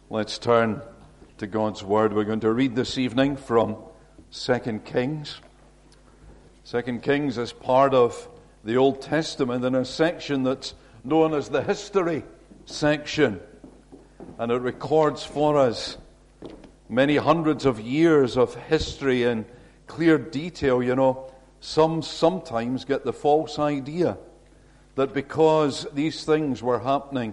Let's turn to God's Word. We're going to read this evening from 2 Kings. 2 Kings is part of the Old Testament in a section that's known as the history section. And it records for us many hundreds of years of history in clear detail. You know, some sometimes get the false idea that because these things were happening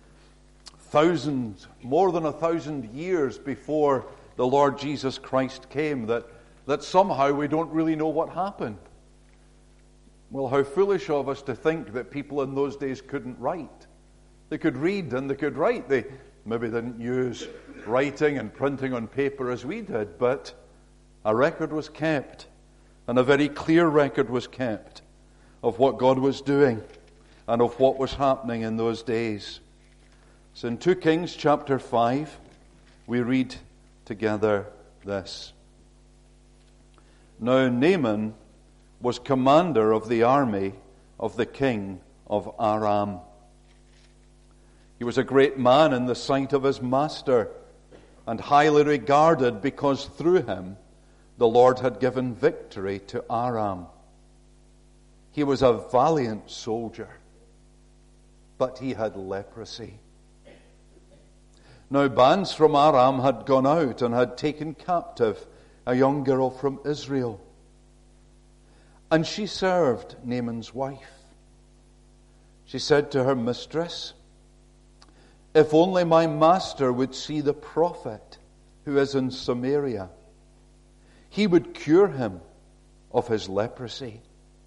more than 1,000 years before the Lord Jesus Christ came, that somehow we don't really know what happened. Well, how foolish of us to think that people in those days couldn't write. They could read and they could write. They maybe didn't use writing and printing on paper as we did, but a record was kept, and a very clear record was kept of what God was doing and of what was happening in those days. So in 2 Kings chapter 5, we read together this. Now Naaman was commander of the army of the king of Aram. He was a great man in the sight of his master, and highly regarded because through him the Lord had given victory to Aram. He was a valiant soldier, but he had leprosy. Now bands from Aram had gone out and had taken captive a young girl from Israel. And she served Naaman's wife. She said to her mistress, "If only my master would see the prophet who is in Samaria, he would cure him of his leprosy."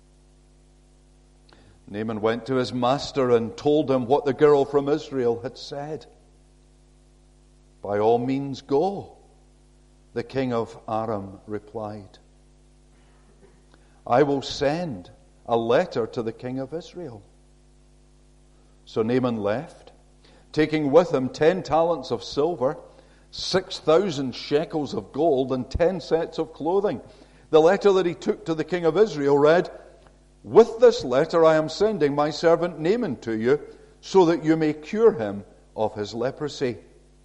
Naaman went to his master and told him what the girl from Israel had said. "By all means go," the king of Aram replied. "I will send a letter to the king of Israel." So Naaman left, taking with him 10 talents of silver, 6,000 shekels of gold, and 10 sets of clothing. The letter that he took to the king of Israel read, "With this letter I am sending my servant Naaman to you, so that you may cure him of his leprosy."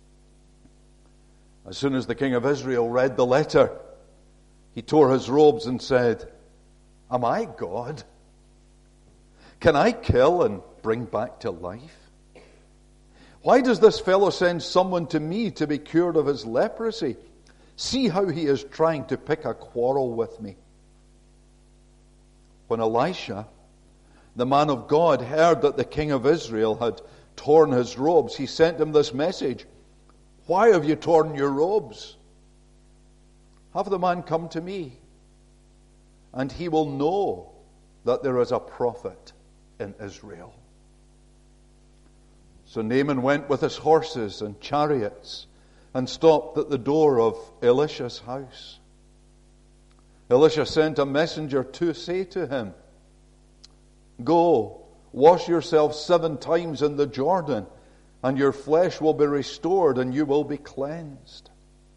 As soon as the king of Israel read the letter, he tore his robes and said, "Am I God? Can I kill and bring back to life? Why does this fellow send someone to me to be cured of his leprosy? See how he is trying to pick a quarrel with me." When Elisha, the man of God, heard that the king of Israel had torn his robes, he sent him this message, "Why have you torn your robes? Have the man come to me, and he will know that there is a prophet in Israel." So Naaman went with his horses and chariots and stopped at the door of Elisha's house. Elisha sent a messenger to say to him, "Go, wash yourself 7 times in the Jordan, and your flesh will be restored, and you will be cleansed."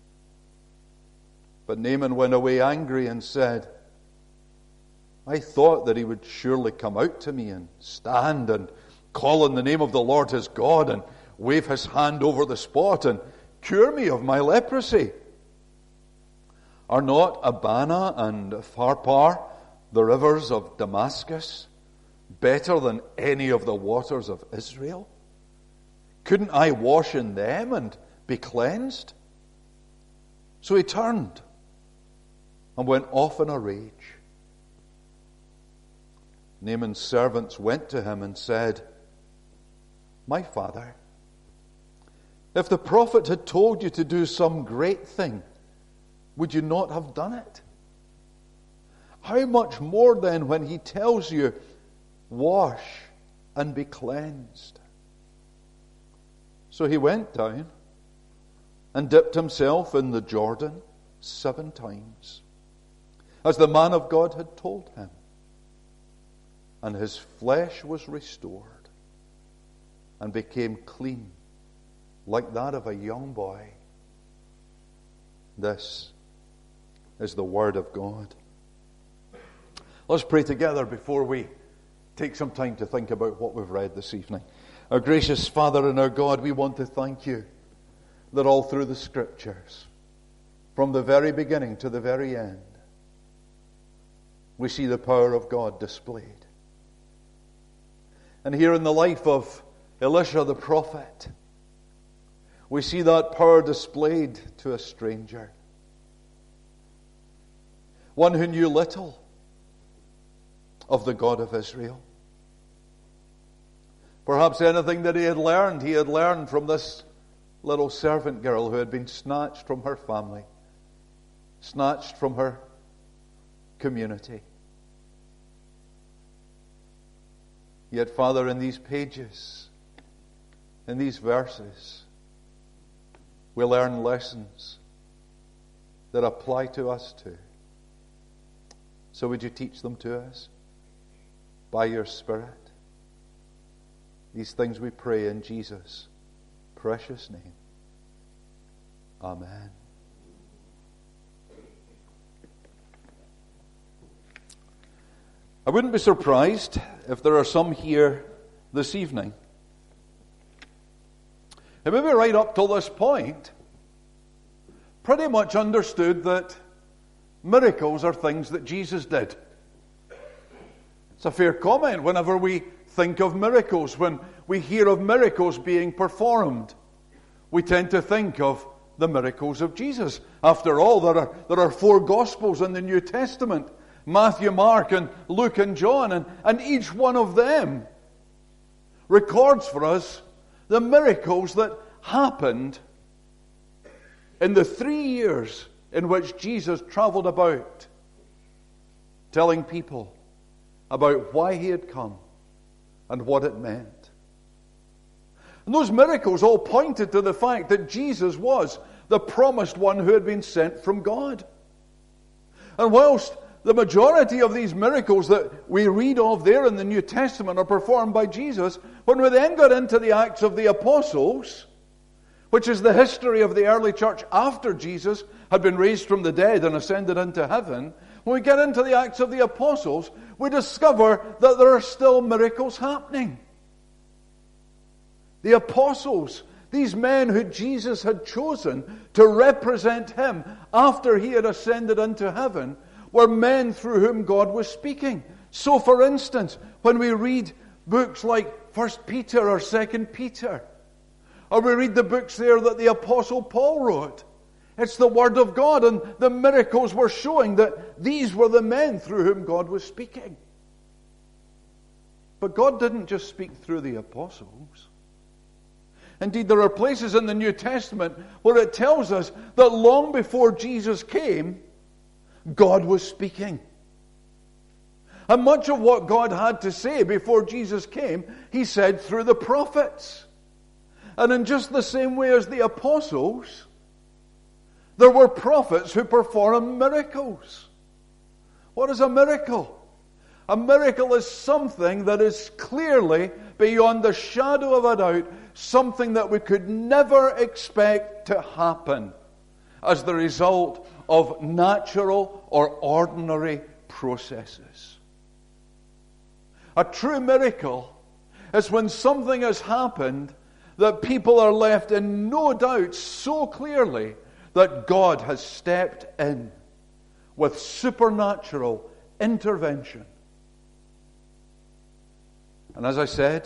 But Naaman went away angry and said, "I thought that he would surely come out to me and stand and call on the name of the Lord his God and wave his hand over the spot and cure me of my leprosy. Are not Abana and Pharpar, the rivers of Damascus, better than any of the waters of Israel? Couldn't I wash in them and be cleansed?" So he turned and went off in a rage. Naaman's servants went to him and said, "My father, if the prophet had told you to do some great thing, would you not have done it? How much more then when he tells you, 'Wash and be cleansed'?" So he went down and dipped himself in the Jordan 7 times, as the man of God had told him. And his flesh was restored and became clean, like that of a young boy. This is the word of God. Let's pray together before we take some time to think about what we've read this evening. Our gracious Father and our God, we want to thank you that all through the Scriptures, from the very beginning to the very end, we see the power of God displayed. And here in the life of Elisha the prophet, we see that power displayed to a stranger. One who knew little of the God of Israel. Perhaps anything that he had learned from this little servant girl who had been snatched from her family, snatched from her community. Yet, Father, in these pages, in these verses, we learn lessons that apply to us too. So would you teach them to us by your Spirit? These things we pray in Jesus' precious name. Amen. I wouldn't be surprised if there are some here this evening who maybe right up till this point pretty much understood that miracles are things that Jesus did. It's a fair comment whenever we think of miracles. When we hear of miracles being performed, we tend to think of the miracles of Jesus. After all, there are 4 Gospels in the New Testament: Matthew, Mark, and Luke, and John, and each one of them records for us the miracles that happened in the 3 years in which Jesus traveled about, telling people about why he had come and what it meant. And those miracles all pointed to the fact that Jesus was the promised one who had been sent from God. And whilst the majority of these miracles that we read of there in the New Testament are performed by Jesus, when we then got into the Acts of the Apostles, which is the history of the early church after Jesus had been raised from the dead and ascended into heaven, when we get into the Acts of the Apostles, we discover that there are still miracles happening. The apostles, these men who Jesus had chosen to represent him after he had ascended into heaven, were men through whom God was speaking. So, for instance, when we read books like 1 Peter or 2 Peter, or we read the books there that the Apostle Paul wrote, it's the Word of God, and the miracles were showing that these were the men through whom God was speaking. But God didn't just speak through the apostles. Indeed, there are places in the New Testament where it tells us that long before Jesus came, God was speaking. And much of what God had to say before Jesus came, he said through the prophets. And in just the same way as the apostles, there were prophets who performed miracles. What is a miracle? A miracle is something that is clearly, beyond the shadow of a doubt, something that we could never expect to happen as the result of natural or ordinary processes. A true miracle is when something has happened that people are left in no doubt so clearly that God has stepped in with supernatural intervention. And as I said,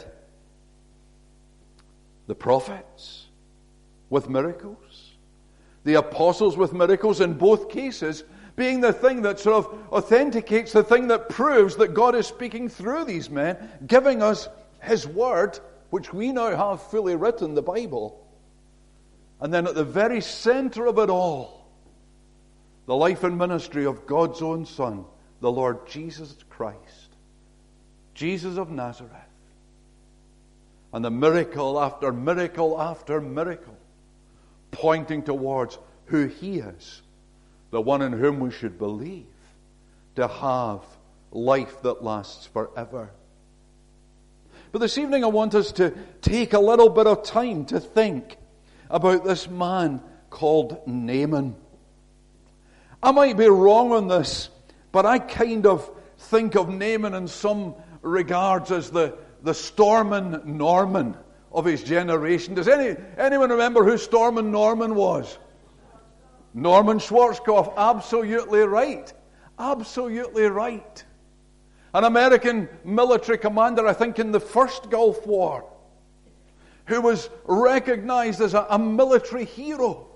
the prophets with miracles, the apostles with miracles, in both cases being the thing that sort of authenticates, the thing that proves that God is speaking through these men, giving us his word, which we now have fully written, the Bible. And then at the very center of it all, the life and ministry of God's own Son, the Lord Jesus Christ, Jesus of Nazareth. And the miracle after miracle after miracle, pointing towards who he is, the one in whom we should believe, to have life that lasts forever. But this evening I want us to take a little bit of time to think about this man called Naaman. I might be wrong on this, but I kind of think of Naaman in some regards as the Stormin Norman of his generation. Does anyone remember who Stormin' Norman was? Norman Schwarzkopf. Absolutely right. Absolutely right. An American military commander, I think in the first Gulf War, who was recognized as a military hero.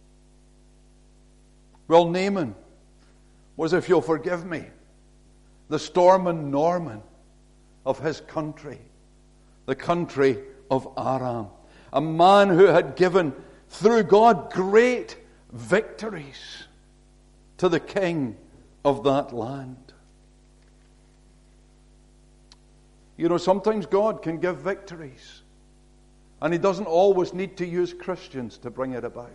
Well, Naaman was, if you'll forgive me, the Stormin' Norman of his country, the country of Aram. A man who had given, through God, great victories to the king of that land. You know, sometimes God can give victories, and He doesn't always need to use Christians to bring it about.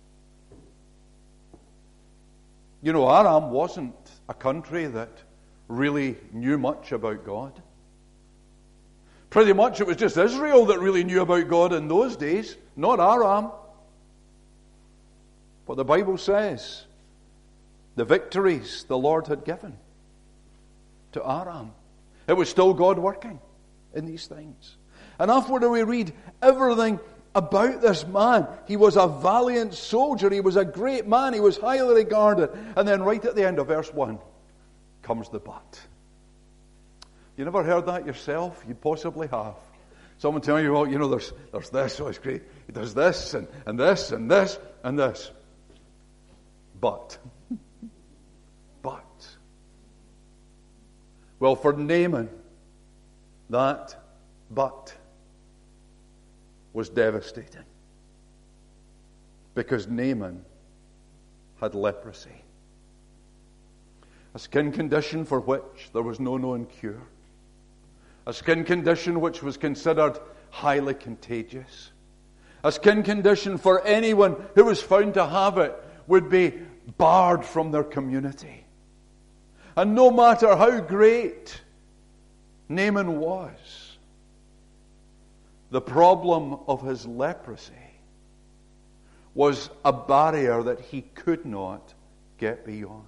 You know, Aram wasn't a country that really knew much about God. Pretty much it was just Israel that really knew about God in those days, not Aram. But the Bible says the victories the Lord had given to Aram, it was still God working in these things. And after we read everything about this man, he was a valiant soldier, he was a great man, he was highly regarded. And then right at the end of verse 1 comes the but. You never heard that yourself? You possibly have. Someone telling you, well, you know, there's this, oh, it's great. He does this, and this, and this, and this. But. Well, for Naaman, that but was devastating. Because Naaman had leprosy. A skin condition for which there was no known cure. A skin condition which was considered highly contagious. A skin condition for anyone who was found to have it would be barred from their community. And no matter how great Naaman was, the problem of his leprosy was a barrier that he could not get beyond.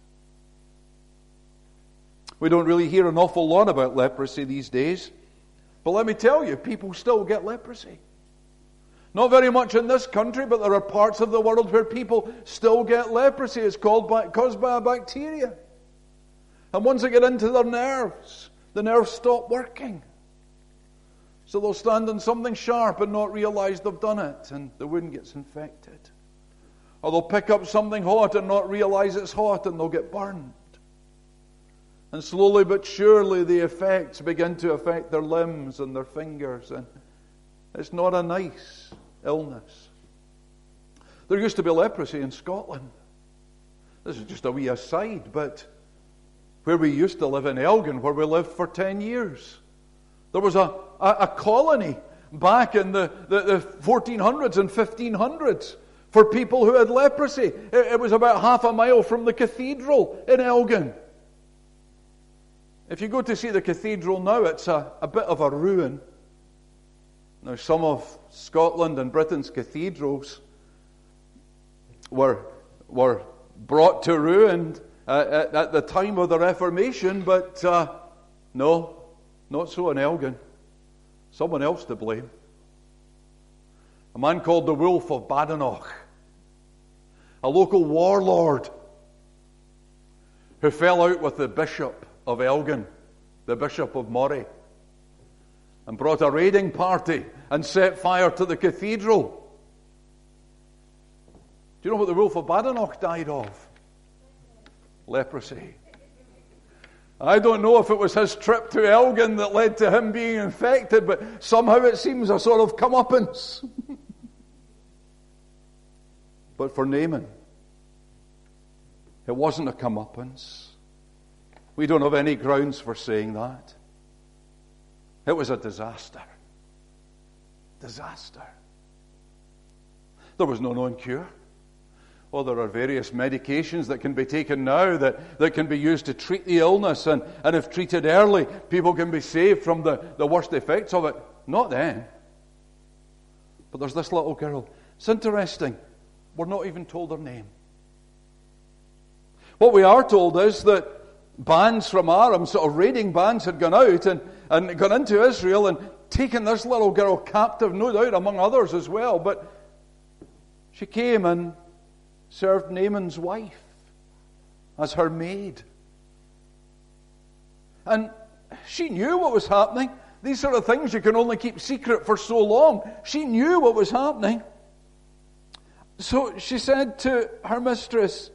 We don't really hear an awful lot about leprosy these days, but let me tell you, people still get leprosy. Not very much in this country, but there are parts of the world where people still get leprosy. It's caused by a bacteria. And once they get into their nerves, the nerves stop working. So they'll stand on something sharp and not realize they've done it, and the wound gets infected. Or they'll pick up something hot and not realize it's hot, and they'll get burned. And slowly but surely the effects begin to affect their limbs and their fingers, and it's not a nice illness. There used to be leprosy in Scotland. This is just a wee aside, but where we used to live in Elgin, where we lived for 10 years, there was a colony back in the 1400s and 1500s for people who had leprosy. It was about half a mile from the cathedral in Elgin. If you go to see the cathedral now, it's a bit of a ruin. Now, some of Scotland and Britain's cathedrals were brought to ruin at the time of the Reformation, but no, not so in Elgin. Someone else to blame. A man called the Wolf of Badenoch, a local warlord who fell out with the Bishop of Elgin, the Bishop of Moray, and brought a raiding party and set fire to the cathedral. Do you know what the Wolf of Badenoch died of? Leprosy. I don't know if it was his trip to Elgin that led to him being infected, but somehow it seems a sort of comeuppance. But for Naaman, it wasn't a comeuppance. We don't have any grounds for saying that. It was a disaster. Disaster. There was no known cure. Well, there are various medications that can be taken now that can be used to treat the illness, and if treated early, people can be saved from the worst effects of it. Not then. But there's this little girl. It's interesting. We're not even told her name. What we are told is that bands from Aram, sort of raiding bands, had gone out and gone into Israel, and taken this little girl captive, no doubt among others as well, but she came and served Naaman's wife as her maid. And she knew what was happening. These sort of things you can only keep secret for so long. She knew what was happening. So she said to her mistress,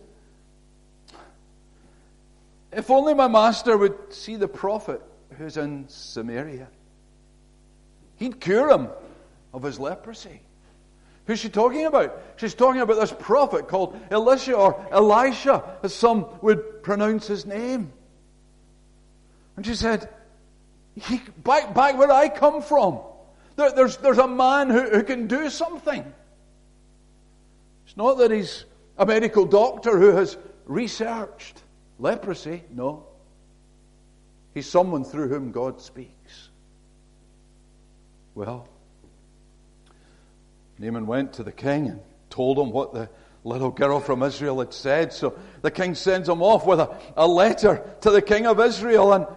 if only my master would see the prophet who's in Samaria. He'd cure him of his leprosy. Who's she talking about? She's talking about this prophet called Elisha or Elisha, as some would pronounce his name. And she said, back where I come from, there's a man who can do something. It's not that he's a medical doctor who has researched leprosy. No. He's someone through whom God speaks. Well, Naaman went to the king and told him what the little girl from Israel had said. So the king sends him off with a letter to the king of Israel, and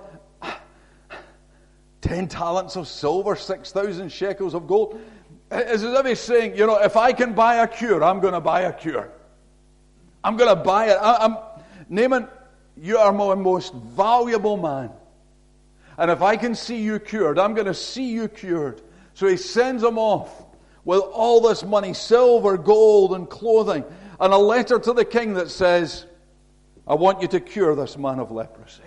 10 talents of silver, 6,000 shekels of gold. It's as if he's saying, if I can buy a cure, I'm going to buy a cure. I'm going to buy it. Naaman, you are my most valuable man. And if I can see you cured, I'm going to see you cured. So he sends him off with all this money, silver, gold, and clothing, and a letter to the king that says, I want you to cure this man of leprosy.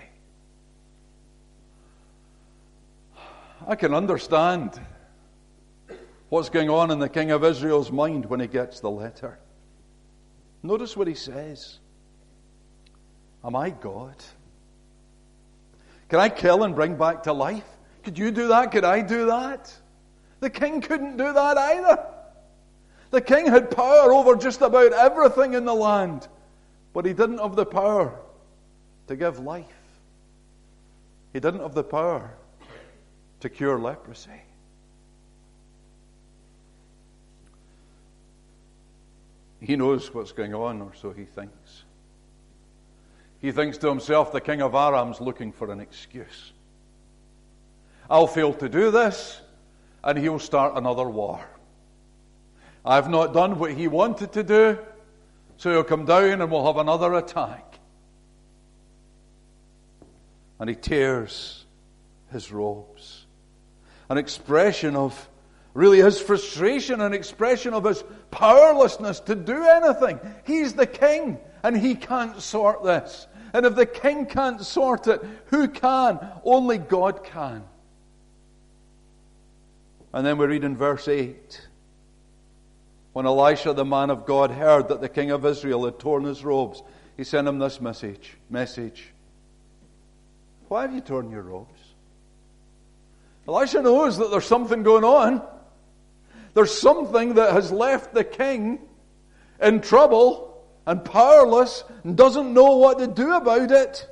I can understand what's going on in the king of Israel's mind when he gets the letter. Notice what he says. Am I God? Can I kill and bring back to life? Could you do that? Could I do that? The king couldn't do that either. The king had power over just about everything in the land, but he didn't have the power to give life. He didn't have the power to cure leprosy. He knows what's going on, or so he thinks. He thinks to himself, the king of Aram's looking for an excuse. I'll fail to do this, and he'll start another war. I've not done what he wanted to do, so he'll come down and we'll have another attack. And he tears his robes. An expression of really his frustration, an expression of his powerlessness to do anything. He's the king, and he can't sort this. And if the king can't sort it, who can? Only God can. And then we read in verse 8, when Elisha, the man of God, heard that the king of Israel had torn his robes, he sent him this message. Why have you torn your robes? Elisha knows that there's something going on. There's something that has left the king in trouble and powerless and doesn't know what to do about it.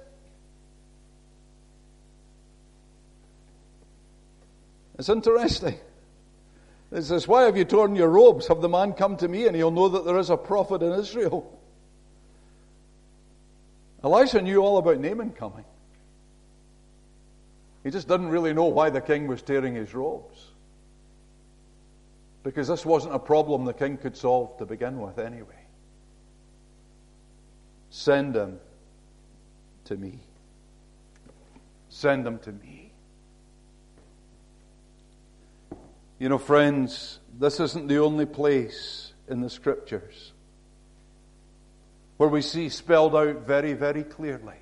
It's interesting. It says, why have you torn your robes? Have the man come to me, and he'll know that there is a prophet in Israel. Elisha knew all about Naaman coming. He just didn't really know why the king was tearing his robes. Because this wasn't a problem the king could solve to begin with anyway. Send him to me. Send him to me. You know, friends, this isn't the only place in the Scriptures where we see spelled out very, very clearly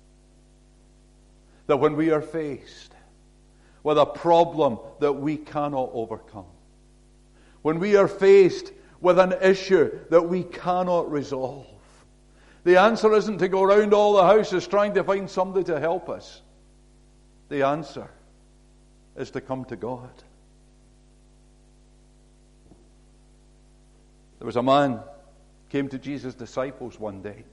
that when we are faced with a problem that we cannot overcome, when we are faced with an issue that we cannot resolve, the answer isn't to go around all the houses trying to find somebody to help us. The answer is to come to God. There was a man came to Jesus' disciples one day.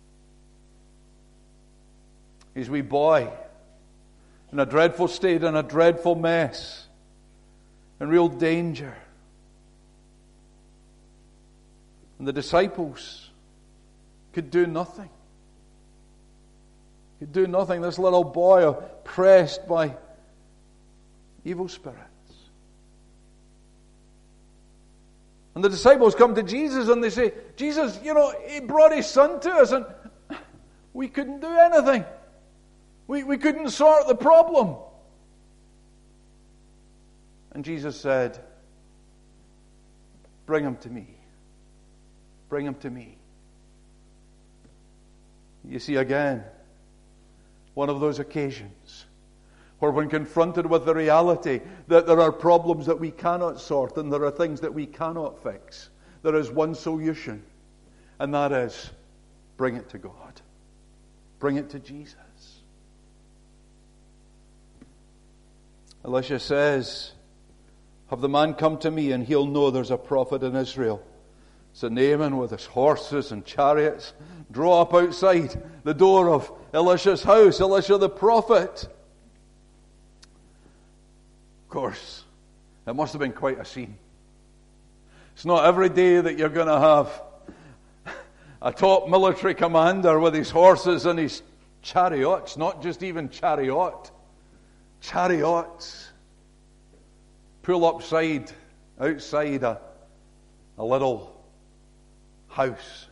His wee boy, in a dreadful state, in a dreadful mess, in real danger. And the disciples could do nothing. Could do nothing. This little boy oppressed by evil spirits. And the disciples come to Jesus and they say, Jesus, he brought his son to us and we couldn't do anything. We couldn't sort the problem. And Jesus said, bring him to me. Bring him to me. You see, again, one of those occasions where when confronted with the reality that there are problems that we cannot sort and there are things that we cannot fix, there is one solution, and that is, bring it to God. Bring it to Jesus. Elisha says, have the man come to me and he'll know there's a prophet in Israel. So Naaman with his horses and chariots draw up outside the door of Elisha's house. Elisha the prophet. Of course, it must have been quite a scene. It's not every day that you're going to have a top military commander with his horses and his chariots, not just even chariots, pull outside a little house.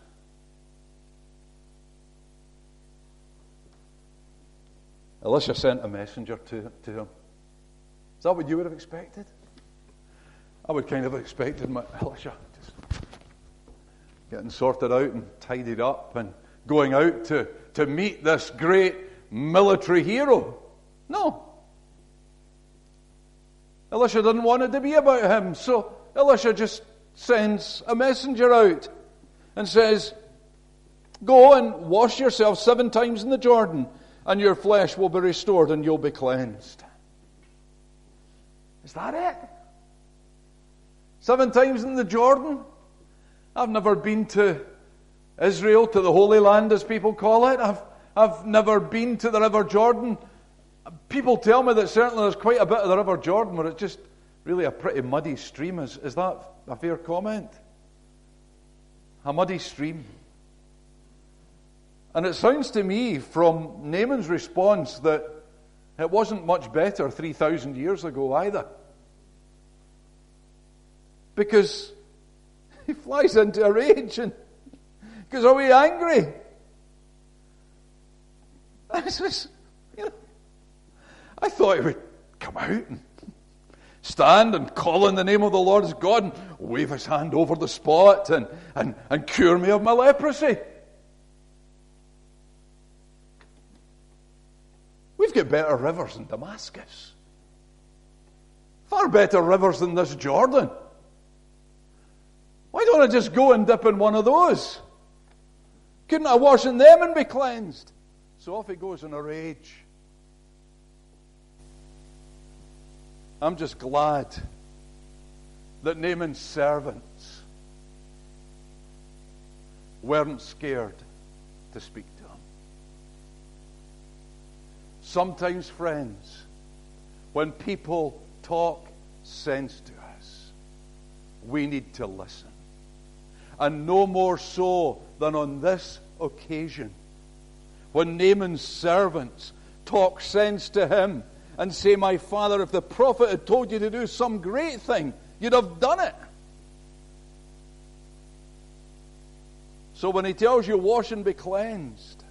Elisha sent a messenger to him. Is that what you would have expected? I would kind of have expected Elisha just getting sorted out and tidied up and going out to meet this great military hero. No. Elisha didn't want it to be about him, so Elisha just sends a messenger out and says, go and wash yourself 7 times in the Jordan, and your flesh will be restored and you'll be cleansed. Is that it? 7 times in the Jordan? I've never been to Israel, to the Holy Land as people call it. I've never been to the River Jordan. People tell me that certainly there's quite a bit of the River Jordan where it's just really a pretty muddy stream. Is that a fair comment? A muddy stream. And it sounds to me from Naaman's response that it wasn't much better 3,000 years ago either. Because he flies into a rage and goes, are we angry? I thought he would come out and stand and call in the name of the Lord as God and wave his hand over the spot and cure me of my leprosy. We've got better rivers than Damascus. Far better rivers than this Jordan. Why don't I just go and dip in one of those? Couldn't I wash in them and be cleansed? So off he goes in a rage. I'm just glad that Naaman's servants weren't scared to speak to him. Sometimes, friends, when people talk sense to us, we need to listen. And no more so than on this occasion, when Naaman's servants talk sense to him and say, my father, if the prophet had told you to do some great thing, you'd have done it. So when he tells you, wash and be cleansed,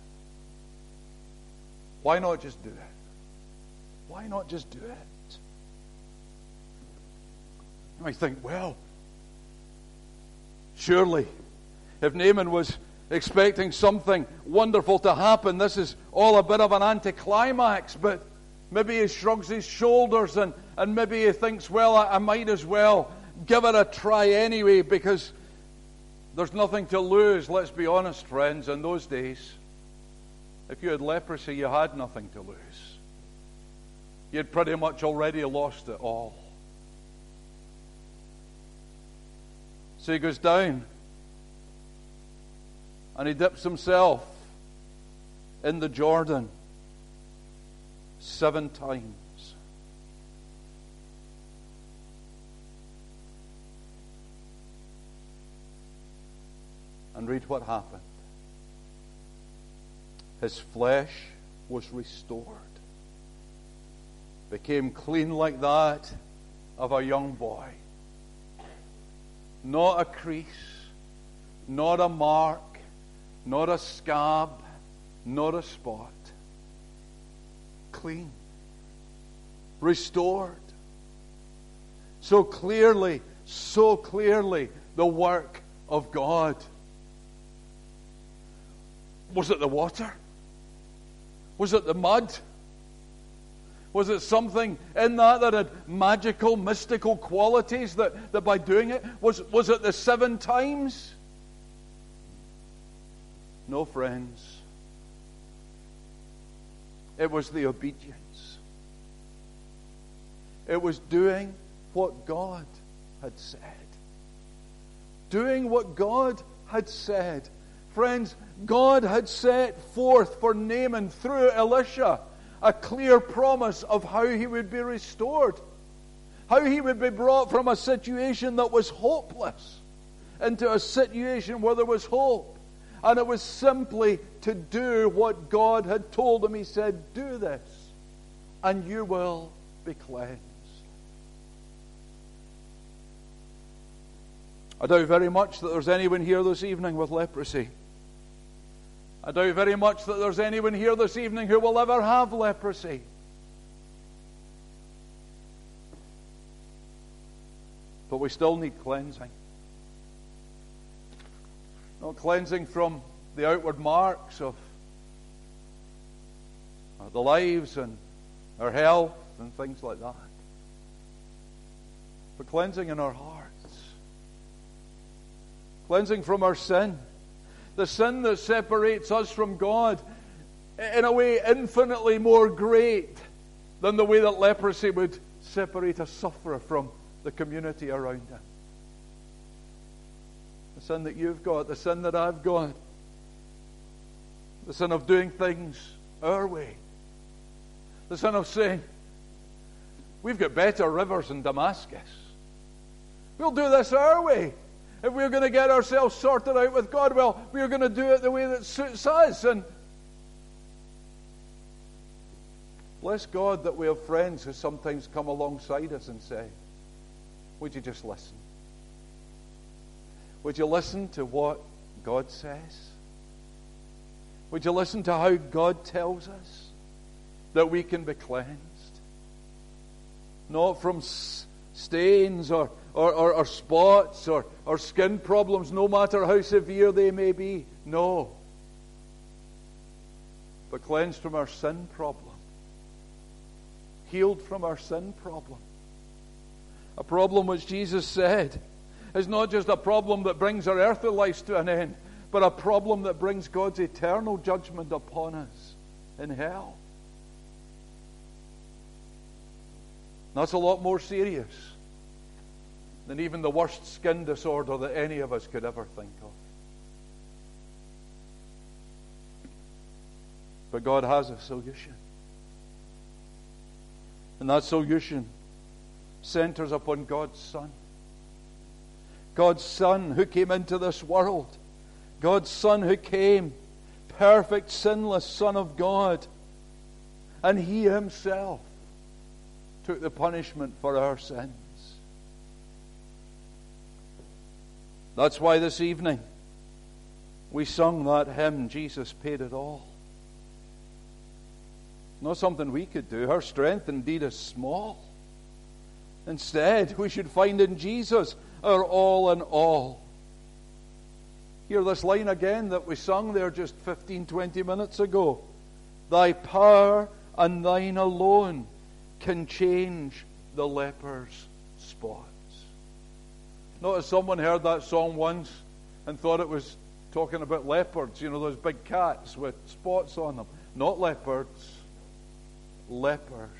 why not just do it? Why not just do it? I think, well, surely, if Naaman was expecting something wonderful to happen, this is all a bit of an anticlimax, but maybe he shrugs his shoulders and maybe he thinks, well, I might as well give it a try anyway because there's nothing to lose. Let's be honest, friends, in those days, if you had leprosy, you had nothing to lose. You'd pretty much already lost it all. So he goes down and he dips himself in the Jordan 7 times. And read what happened. His flesh was restored. Became clean like that of a young boy. not a crease, not a mark, not a scab, not a spot. Clean, restored. So clearly, the work of God. Was it the water? Was it the mud? Was it something in that had magical, mystical qualities that by doing it? Was it the 7 times? No, friends. It was the obedience. It was doing what God had said. Doing what God had said. Friends, God had set forth for Naaman through Elisha a clear promise of how he would be restored. How he would be brought from a situation that was hopeless into a situation where there was hope. And it was simply to do what God had told him. He said, do this, and you will be cleansed. I doubt very much that there's anyone here this evening with leprosy. I doubt very much that there's anyone here this evening who will ever have leprosy. But we still need cleansing. Not cleansing from the outward marks of the lives and our health and things like that. But cleansing in our hearts. Cleansing from our sin. The sin that separates us from God in a way infinitely more great than the way that leprosy would separate a sufferer from the community around him. The sin that you've got, the sin that I've got, the sin of doing things our way, the sin of saying, we've got better rivers in Damascus. We'll do this our way. If we're going to get ourselves sorted out with God, well, we're going to do it the way that suits us. And bless God that we have friends who sometimes come alongside us and say, would you just listen? Would you listen to what God says? Would you listen to how God tells us that we can be cleansed? Not from stains or spots or skin problems, no matter how severe they may be. No. But cleansed from our sin problem. Healed from our sin problem. A problem which Jesus said is not just a problem that brings our earthly lives to an end, but a problem that brings God's eternal judgment upon us in hell. That's a lot more serious than even the worst skin disorder that any of us could ever think of. But God has a solution. And that solution centers upon God's Son. God's Son who came into this world. God's Son who came, perfect, sinless Son of God. And He Himself took the punishment for our sins. That's why this evening we sung that hymn, Jesus Paid It All. Not something we could do. Our strength indeed is small. Instead, we should find in Jesus our all in all. Hear this line again that we sung there just 15, 20 minutes ago. Thy power and thine alone can change the leper's spots. Notice someone heard that song once and thought it was talking about leopards, you know, those big cats with spots on them. Not leopards, lepers.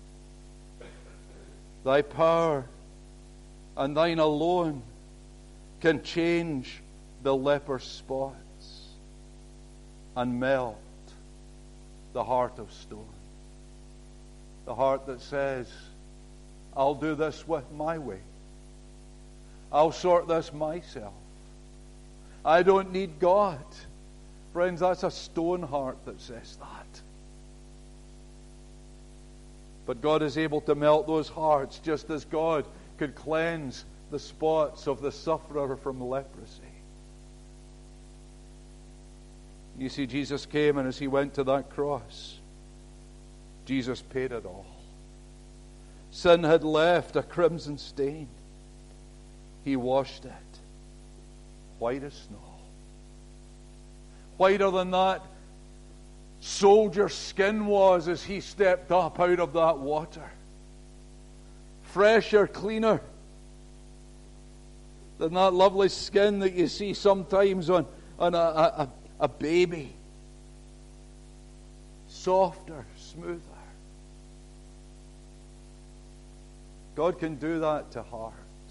Thy power and thine alone can change the leper's spots and melt the heart of stone. The heart that says, I'll do this with my way. I'll sort this myself. I don't need God. Friends, that's a stone heart that says that. But God is able to melt those hearts just as God could cleanse the spots of the sufferer from leprosy. You see, Jesus came, and as he went to that cross, Jesus paid it all. Sin had left a crimson stain. He washed it white as snow. Whiter than that soldier's skin was as he stepped up out of that water. Fresher, cleaner than that lovely skin that you see sometimes on a baby. Softer, smoother. God can do that to hearts.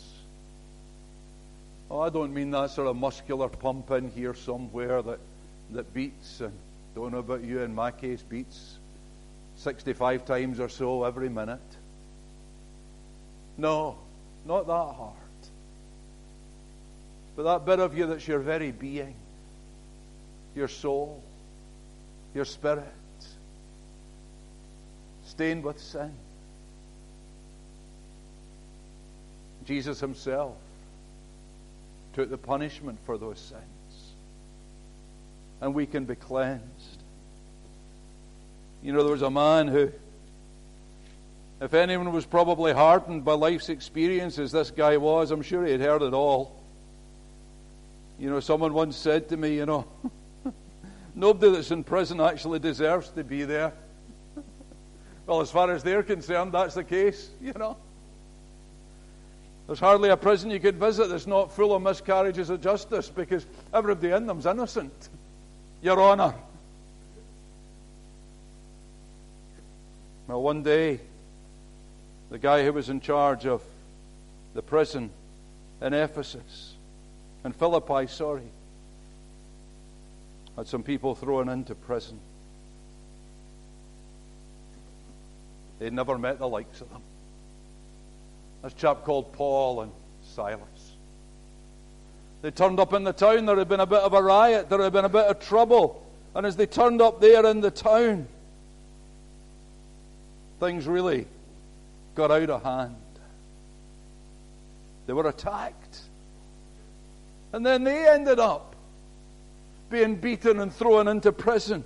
Oh, I don't mean that sort of muscular pump in here somewhere that beats, and don't know about you, in my case, beats 65 times or so every minute. No, not that heart. But that bit of you that's your very being, your soul, your spirit, stained with sin. Jesus himself took the punishment for those sins. And we can be cleansed. You know, there was a man who, if anyone was probably hardened by life's experiences, this guy was. I'm sure he had heard it all. You know, someone once said to me, nobody that's in prison actually deserves to be there. Well, as far as they're concerned, that's the case, There's hardly a prison you could visit that's not full of miscarriages of justice, because everybody in them's innocent, Your Honor. Well, one day, the guy who was in charge of the prison in Ephesus, in Philippi, had some people thrown into prison. They'd never met the likes of them. This chap called Paul and Silas. They turned up in the town. There had been a bit of a riot. There had been a bit of trouble. And as they turned up there in the town, things really got out of hand. They were attacked. And then they ended up being beaten and thrown into prison.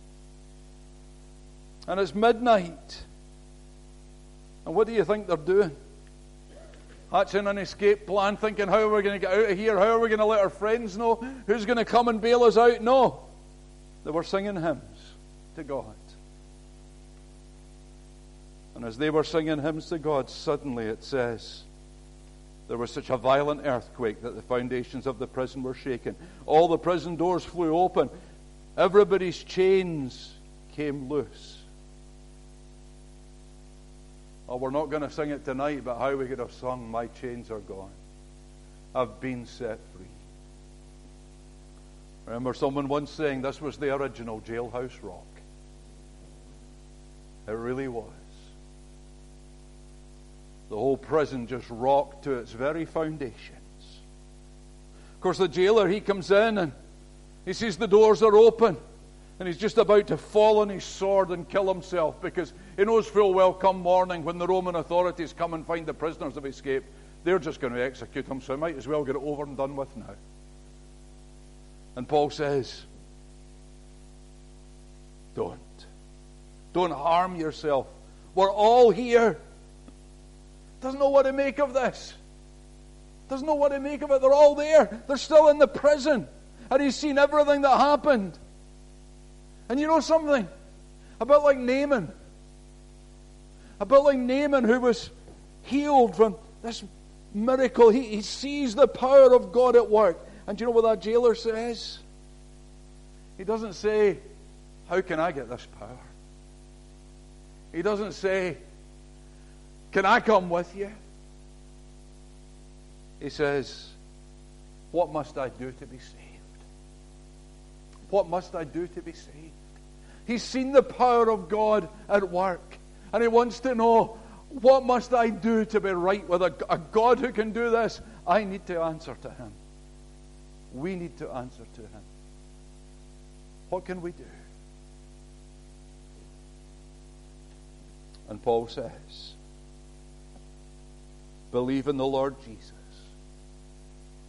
And it's midnight. And what do you think they're doing? Hatching an escape plan, thinking, how are we going to get out of here? How are we going to let our friends know? Who's going to come and bail us out? No. They were singing hymns to God. And as they were singing hymns to God, suddenly it says, there was such a violent earthquake that the foundations of the prison were shaken. All the prison doors flew open. Everybody's chains came loose. Oh, we're not going to sing it tonight, but how we could have sung, my chains are gone. I've been set free. Remember someone once saying this was the original Jailhouse Rock. It really was. The whole prison just rocked to its very foundations. Of course, the jailer, he comes in and he sees the doors are open. And he's just about to fall on his sword and kill himself, because he knows full well come morning when the Roman authorities come and find the prisoners have escaped, they're just going to execute him, so he might as well get it over and done with now. And Paul says, don't harm yourself. We're all here. Doesn't know what to make of this. Doesn't know what to make of it. They're all there. They're still in the prison. And he's seen everything that happened. And you know something? A bit like Naaman. A bit like Naaman, who was healed from this miracle. He sees the power of God at work. And do you know what that jailer says? He doesn't say, how can I get this power? He doesn't say, can I come with you? He says, what must I do to be saved? What must I do to be saved? He's seen the power of God at work. And he wants to know, what must I do to be right with a God who can do this? I need to answer to him. We need to answer to him. What can we do? And Paul says, believe in the Lord Jesus,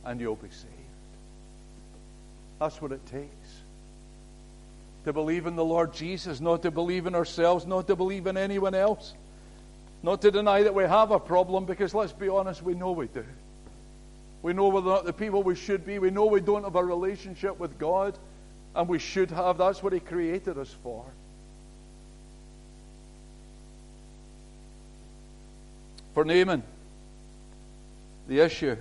and you'll be saved. That's what it takes. To believe in the Lord Jesus, not to believe in ourselves, not to believe in anyone else. Not to deny that we have a problem, because let's be honest, we know we do. We know we're not the people we should be. We know we don't have a relationship with God, and we should have. That's what He created us for. For Naaman, the issue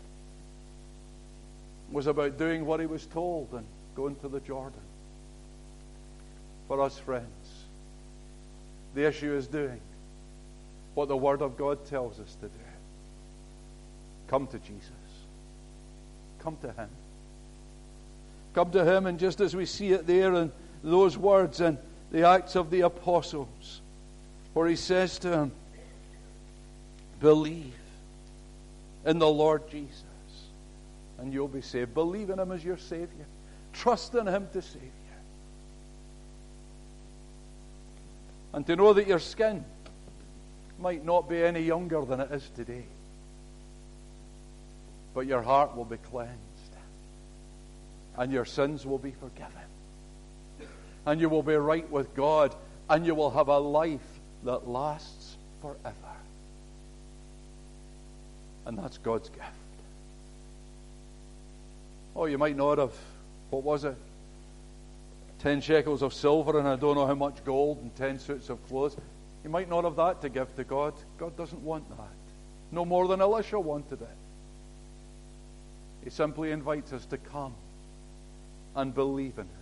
was about doing what he was told and going to the Jordan. For us, friends, the issue is doing what the Word of God tells us to do. Come to Jesus. Come to Him. Come to Him, and just as we see it there in those words in the Acts of the Apostles, where He says to him, believe in the Lord Jesus, and you'll be saved. Believe in Him as your Savior. Trust in Him to save you. And to know that your skin might not be any younger than it is today, but your heart will be cleansed, and your sins will be forgiven, and you will be right with God, and you will have a life that lasts forever. And that's God's gift. Oh, you might not have, what was it? 10 shekels of silver and I don't know how much gold and 10 suits of clothes. You might not have that to give to God. God doesn't want that. No more than Elisha wanted it. He simply invites us to come and believe in Him.